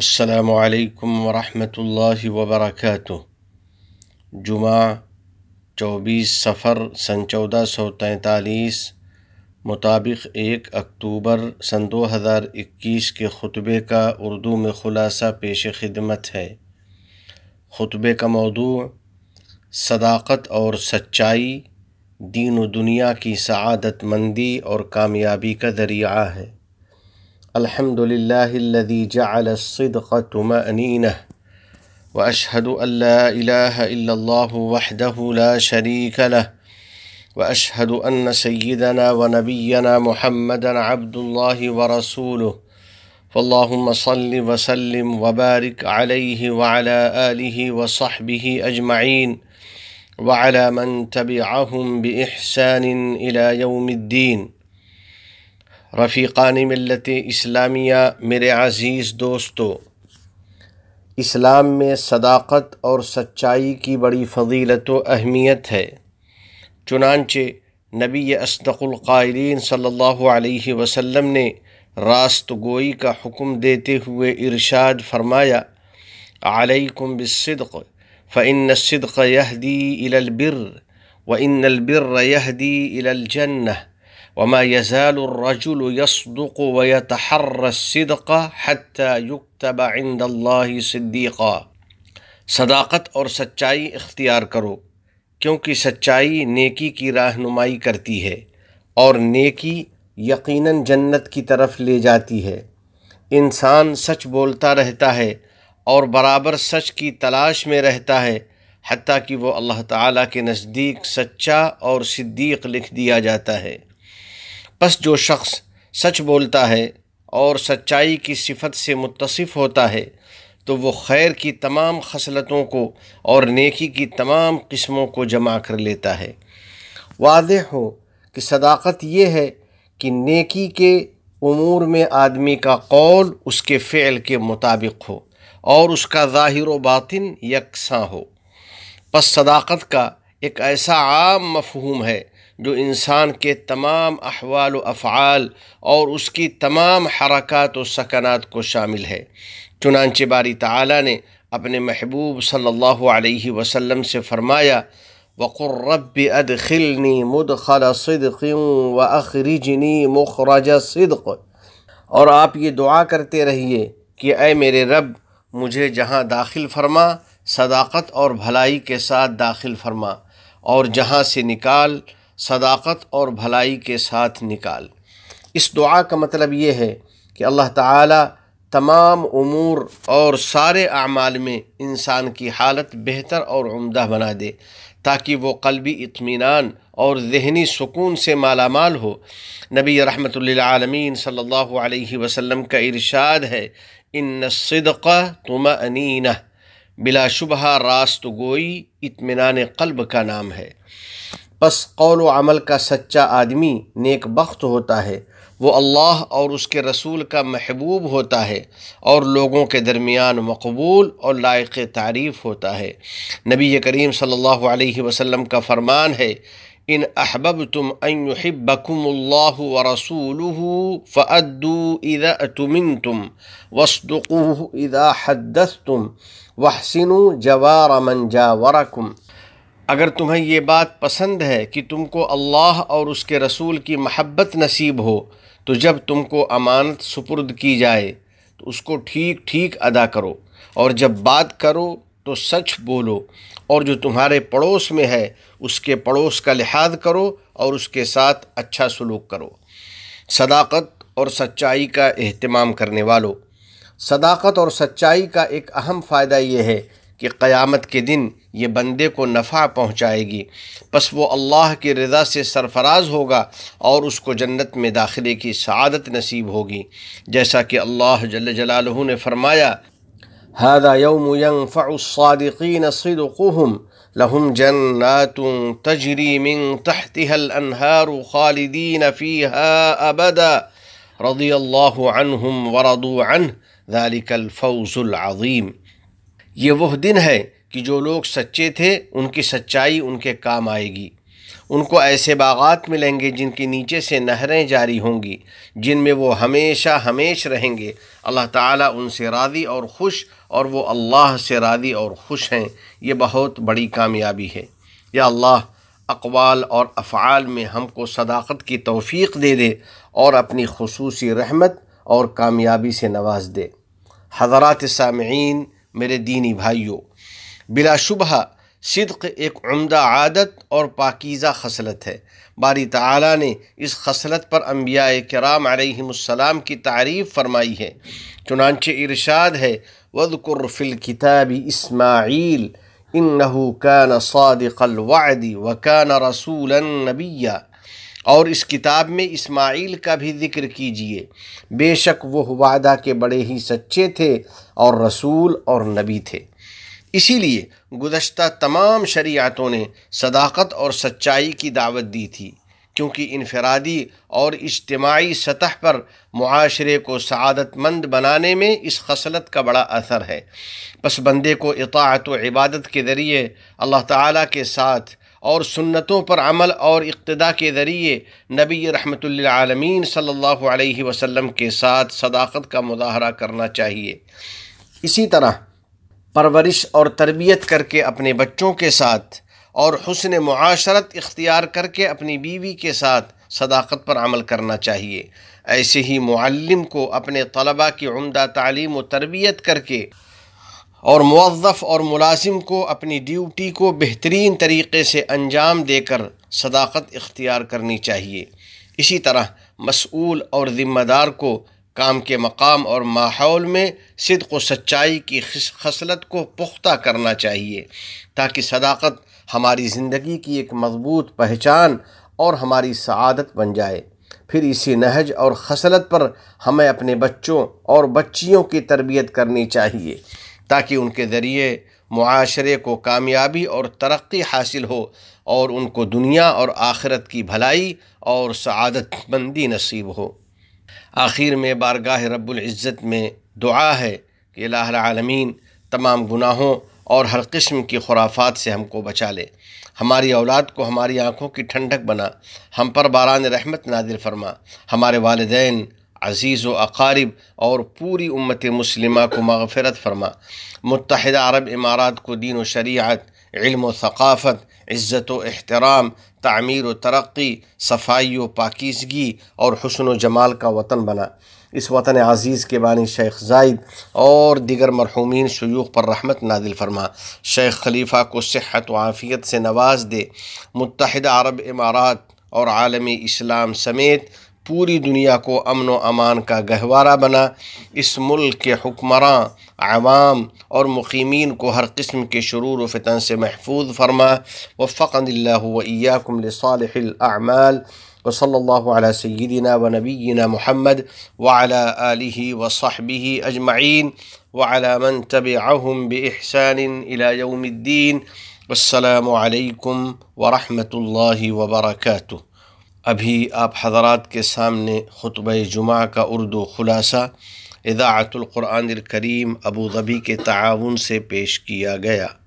السلام علیکم ورحمۃ اللہ وبرکاتہ۔ جمعہ 24 صفر سن 1443 مطابق 1 اکتوبر سن 2021 کے خطبے کا اردو میں خلاصہ پیش خدمت ہے۔ خطبے کا موضوع صداقت اور سچائی دین و دنیا کی سعادت مندی اور کامیابی کا ذریعہ ہے۔ الحمد للہ الذی جعل الصدق طمأنینہ واشہد ان لا الہ الا اللہ وحدہ لا شریک لہ واشہد ان سیدنا ونبینا محمدا عبد اللہ ورسولہ فاللہم صل وسلم وبارک علیہ وعلی آلہ وصحبہ اجمعین وعلی من تبعہم بإحسان الی یوم الدین۔ رفیقان ملت اسلامیہ، میرے عزیز دوستو، اسلام میں صداقت اور سچائی کی بڑی فضیلت و اہمیت ہے۔ چنانچہ نبی اصدق القائلین صلی اللہ علیہ وسلم نے راست گوئی کا حکم دیتے ہوئے ارشاد فرمایا: علیکم بالصدق فإن الصدق یہدی الی البر وإن البر یہدی الی الجنہ وما يزال الرجل يصدق ويتحرى الصدق حتى يكتب عند الله صديقا۔ صداقت اور سچائی اختیار کرو، کیونکہ سچائی نیکی کی رہنمائی کرتی ہے اور نیکی یقیناً جنت کی طرف لے جاتی ہے۔ انسان سچ بولتا رہتا ہے اور برابر سچ کی تلاش میں رہتا ہے، حتیٰ کہ وہ اللہ تعالیٰ کے نزدیک سچا اور صدیق لکھ دیا جاتا ہے۔ پس جو شخص سچ بولتا ہے اور سچائی کی صفت سے متصف ہوتا ہے تو وہ خیر کی تمام خصلتوں کو اور نیکی کی تمام قسموں کو جمع کر لیتا ہے۔ واضح ہو کہ صداقت یہ ہے کہ نیکی کے امور میں آدمی کا قول اس کے فعل کے مطابق ہو اور اس کا ظاہر و باطن یکساں ہو۔ پس صداقت کا ایک ایسا عام مفہوم ہے جو انسان کے تمام احوال و افعال اور اس کی تمام حرکات و سکنات کو شامل ہے۔ چنانچہ باری تعالیٰ نے اپنے محبوب صلی اللہ علیہ وسلم سے فرمایا: وَقُلْ رَبِّ أَدْخِلْنِي مُدْخَلَ صِدْقٍ وَأَخْرِجْنِي مُخْرَجَ صِدْقٍ، اور آپ یہ دعا کرتے رہیے کہ اے میرے رب، مجھے جہاں داخل فرما صداقت اور بھلائی کے ساتھ داخل فرما، اور جہاں سے نکال صداقت اور بھلائی کے ساتھ نکال۔ اس دعا کا مطلب یہ ہے کہ اللہ تعالیٰ تمام امور اور سارے اعمال میں انسان کی حالت بہتر اور عمدہ بنا دے، تاکہ وہ قلبی اطمینان اور ذہنی سکون سے مالا مال ہو۔ نبی رحمت للعالمین صلی اللہ علیہ وسلم کا ارشاد ہے: ان الصدق طمأنینہ، بلا شبہ راست گوئی اطمینان قلب کا نام ہے۔ پس قول و عمل کا سچا آدمی نیک بخت ہوتا ہے، وہ اللہ اور اس کے رسول کا محبوب ہوتا ہے اور لوگوں کے درمیان مقبول اور لائق تعریف ہوتا ہے۔ نبی کریم صلی اللہ علیہ وسلم کا فرمان ہے: ان احببتم ان یحبکم اللہ ورسولہ فأدوا اذا اؤتمنتم واصدقوا اذا حدثتم واحسنوا جوار من جاورکم۔ اگر تمہیں یہ بات پسند ہے کہ تم کو اللہ اور اس کے رسول کی محبت نصیب ہو تو جب تم کو امانت سپرد کی جائے تو اس کو ٹھیک ٹھیک ادا کرو، اور جب بات کرو تو سچ بولو، اور جو تمہارے پڑوس میں ہے اس کے پڑوس کا لحاظ کرو اور اس کے ساتھ اچھا سلوک کرو۔ صداقت اور سچائی کا اہتمام کرنے والو، صداقت اور سچائی کا ایک اہم فائدہ یہ ہے کہ قیامت کے دن یہ بندے کو نفع پہنچائے گی، پس وہ اللہ کی رضا سے سرفراز ہوگا اور اس کو جنت میں داخلے کی سعادت نصیب ہوگی، جیسا کہ اللہ جل جلالہ نے فرمایا: ھذا یوم ینفع الصادقین صدقہم لہم جنات تجری من تحتها الانہار خالدین فیہا ابدا رضی اللہ عنہم ورضوا عنہ ذلک الفوز العظیم۔ یہ وہ دن ہے کہ جو لوگ سچے تھے ان کی سچائی ان کے کام آئے گی، ان کو ایسے باغات ملیں گے جن کے نیچے سے نہریں جاری ہوں گی، جن میں وہ ہمیشہ ہمیش رہیں گے۔ اللہ تعالیٰ ان سے راضی اور خوش، اور وہ اللہ سے راضی اور خوش ہیں۔ یہ بہت بڑی کامیابی ہے۔ یا اللہ اقوال اور افعال میں ہم کو صداقت کی توفیق دے دے اور اپنی خصوصی رحمت اور کامیابی سے نواز دے۔ حضرات سامعین، میرے دینی بھائیوں، بلا شبہ صدق ایک عمدہ عادت اور پاکیزہ خصلت ہے۔ باری تعالیٰ نے اس خصلت پر انبیاء کرام علیہم السلام کی تعریف فرمائی ہے۔ چنانچہ ارشاد ہے، وَاذْكُرْ فِي الْكِتَابِ إِسْمَاعِيلَ إِنَّهُ كَانَ صَادِقَ الْوَعْدِ وَكَانَ رَسُولًا نَبِيًّا۔ اور اس کتاب میں اسماعیل کا بھی ذکر کیجئے، بے شک وہ وعدہ کے بڑے ہی سچے تھے اور رسول اور نبی تھے۔ اسی لیے گزشتہ تمام شریعتوں نے صداقت اور سچائی کی دعوت دی تھی، کیونکہ انفرادی اور اجتماعی سطح پر معاشرے کو سعادت مند بنانے میں اس خصلت کا بڑا اثر ہے۔ پس بندے کو اطاعت و عبادت کے ذریعے اللہ تعالیٰ کے ساتھ اور سنتوں پر عمل اور اقتداء کے ذریعے نبی رحمت للعالمین صلی اللہ علیہ وسلم کے ساتھ صداقت کا مظاہرہ کرنا چاہیے۔ اسی طرح پرورش اور تربیت کر کے اپنے بچوں کے ساتھ اور حسن معاشرت اختیار کر کے اپنی بیوی کے ساتھ صداقت پر عمل کرنا چاہیے۔ ایسے ہی معلم کو اپنے طلباء کی عمدہ تعلیم و تربیت کر کے اور موظف اور ملازم کو اپنی ڈیوٹی کو بہترین طریقے سے انجام دے کر صداقت اختیار کرنی چاہیے۔ اسی طرح مسئول اور ذمہ دار کو کام کے مقام اور ماحول میں صدق و سچائی کی خصلت کو پختہ کرنا چاہیے، تاکہ صداقت ہماری زندگی کی ایک مضبوط پہچان اور ہماری سعادت بن جائے۔ پھر اسی نہج اور خصلت پر ہمیں اپنے بچوں اور بچیوں کی تربیت کرنی چاہیے، تاکہ ان کے ذریعے معاشرے کو کامیابی اور ترقی حاصل ہو اور ان کو دنیا اور آخرت کی بھلائی اور سعادت مندی نصیب ہو۔ آخر میں بارگاہ رب العزت میں دعا ہے کہ الہ العالمین تمام گناہوں اور ہر قسم کی خرافات سے ہم کو بچا لے، ہماری اولاد کو ہماری آنکھوں کی ٹھنڈک بنا، ہم پر باران رحمت نازل فرما، ہمارے والدین، عزیز و اقارب اور پوری امت مسلمہ کو مغفرت فرما، متحدہ عرب امارات کو دین و شریعت، علم و ثقافت، عزت و احترام، تعمیر و ترقی، صفائی و پاکیزگی اور حسن و جمال کا وطن بنا۔ اس وطن عزیز کے بانی شیخ زائد اور دیگر مرحومین شیوخ پر رحمت نازل فرما، شیخ خلیفہ کو صحت و عافیت سے نواز دے، متحدہ عرب امارات اور عالم اسلام سمیت پوری دنیا کو امن و امان کا گہوارہ بنا۔ اس ملک کے حکمراں، عوام اور مقیمین کو ہر قسم کے شرور و فتن سے محفوظ فرما۔ وفقنی اللہ و ایاکم لصالح الاعمال، وصلی اللہ علی سیدنا و نبینا محمد وعلی آلہ وصحبہ اجمعین وعلی من تبعہم بإحسان الی یوم الدین۔ والسلام علیکم ورحمۃ اللہ وبرکاتہ۔ ابھی آپ حضرات کے سامنے خطبہ جمعہ کا اردو خلاصہ اذاعۃ القرآن الکریم ابوظبی کے تعاون سے پیش کیا گیا۔